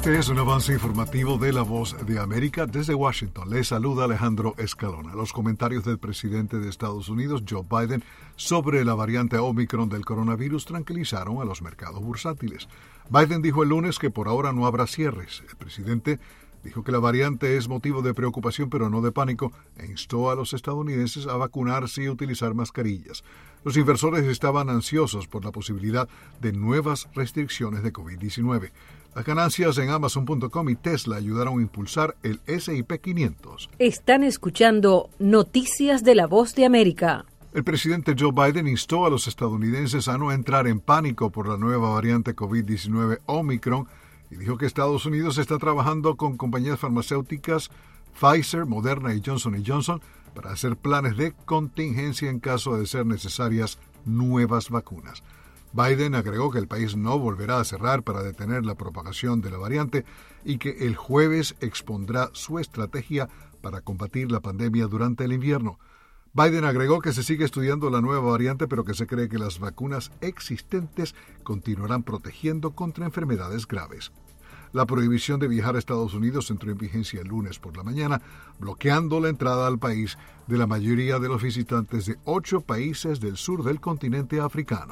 Este es un avance informativo de La Voz de América. Desde Washington les saluda Alejandro Escalona. Los comentarios del presidente de Estados Unidos, Joe Biden, sobre la variante Omicron del coronavirus tranquilizaron a los mercados bursátiles. Biden dijo el lunes que por ahora no habrá cierres. El presidente dijo que la variante es motivo de preocupación pero no de pánico e instó a los estadounidenses a vacunarse y utilizar mascarillas. Los inversores estaban ansiosos por la posibilidad de nuevas restricciones de COVID-19. Las ganancias en Amazon.com y Tesla ayudaron a impulsar el S&P 500. Están escuchando Noticias de La Voz de América. El presidente Joe Biden instó a los estadounidenses a no entrar en pánico por la nueva variante COVID-19 Omicron y dijo que Estados Unidos está trabajando con compañías farmacéuticas Pfizer, Moderna y Johnson & Johnson para hacer planes de contingencia en caso de ser necesarias nuevas vacunas. Biden agregó que el país no volverá a cerrar para detener la propagación de la variante y que el jueves expondrá su estrategia para combatir la pandemia durante el invierno. Biden agregó que se sigue estudiando la nueva variante, pero que se cree que las vacunas existentes continuarán protegiendo contra enfermedades graves. La prohibición de viajar a Estados Unidos entró en vigencia el lunes por la mañana, bloqueando la entrada al país de la mayoría de los visitantes de 8 países del sur del continente africano.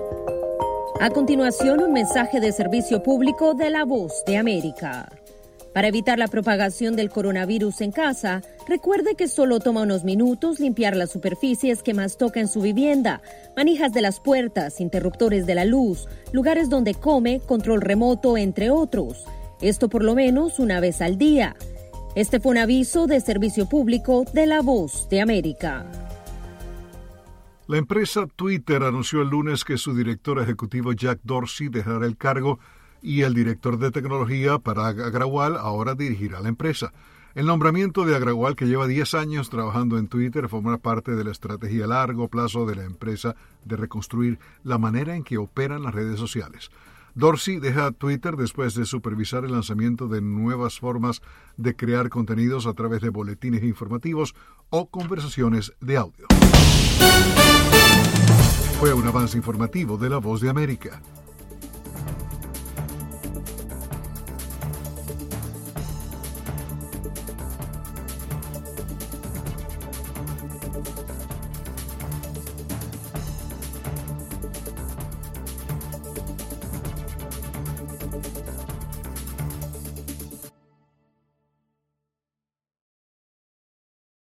A continuación, un mensaje de servicio público de La Voz de América. Para evitar la propagación del coronavirus en casa, recuerde que solo toma unos minutos limpiar las superficies que más toca en su vivienda, manijas de las puertas, interruptores de la luz, lugares donde come, control remoto, entre otros. Esto por lo menos una vez al día. Este fue un aviso de servicio público de La Voz de América. La empresa Twitter anunció el lunes que su director ejecutivo Jack Dorsey dejará el cargo y el director de tecnología Parag Agrawal ahora dirigirá la empresa. El nombramiento de Agrawal, que lleva 10 años trabajando en Twitter, forma parte de la estrategia a largo plazo de la empresa de reconstruir la manera en que operan las redes sociales. Dorsey deja Twitter después de supervisar el lanzamiento de nuevas formas de crear contenidos a través de boletines informativos o conversaciones de audio. Fue un avance informativo de La Voz de América.